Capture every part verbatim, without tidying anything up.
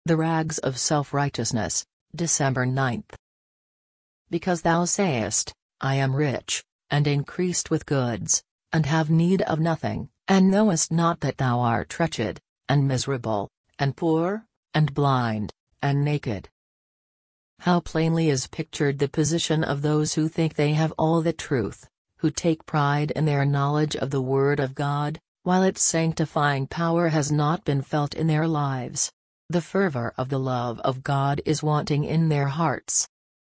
The Rags of Self-Righteousness, December ninth. Because thou sayest, I am rich, and increased with goods, and have need of nothing, and knowest not that thou art wretched, and miserable, and poor, and blind, and naked. How plainly is pictured the position of those who think they have all the truth, who take pride in their knowledge of the Word of God, while its sanctifying power has not been felt in their lives. The fervor of the love of God is wanting in their hearts.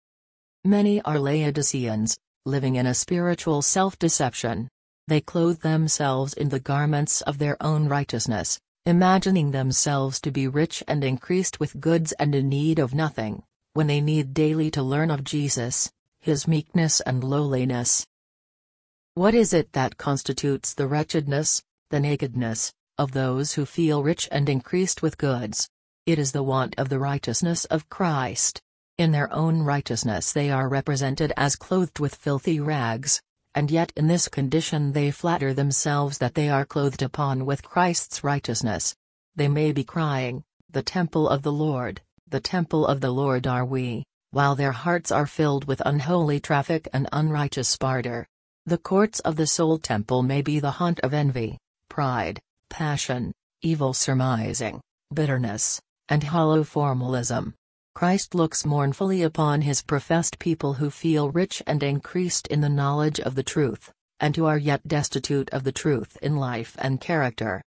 Many are Laodiceans, living in a spiritual self-deception. They clothe themselves in the garments of their own righteousness, imagining themselves to be rich and increased with goods and in need of nothing, when they need daily to learn of Jesus, His meekness and lowliness. What is it that constitutes the wretchedness, the nakedness, of those who feel rich and increased with goods? It is the want of the righteousness of Christ. In their own righteousness they are represented as clothed with filthy rags, and yet in this condition they flatter themselves that they are clothed upon with Christ's righteousness. They may be crying, "The temple of the Lord, the temple of the Lord are we," while their hearts are filled with unholy traffic and unrighteous barter. The courts of the soul temple may be the haunt of envy, pride, passion, evil surmising, bitterness, and hollow formalism. Christ looks mournfully upon His professed people who feel rich and increased in the knowledge of the truth, and who are yet destitute of the truth in life and character.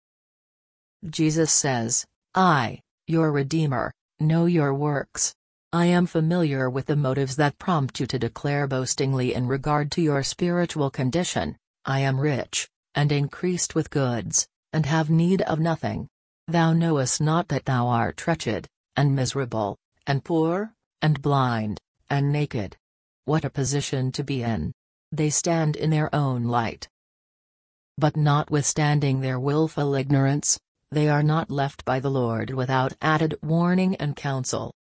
Jesus says, I, your Redeemer, know your works. I am familiar with the motives that prompt you to declare boastingly in regard to your spiritual condition, I am rich, and increased with goods, and have need of nothing. Thou knowest not that thou art wretched, and miserable, and poor, and blind, and naked. What a position to be in! They stand in their own light. But notwithstanding their willful ignorance, they are not left by the Lord without added warning and counsel.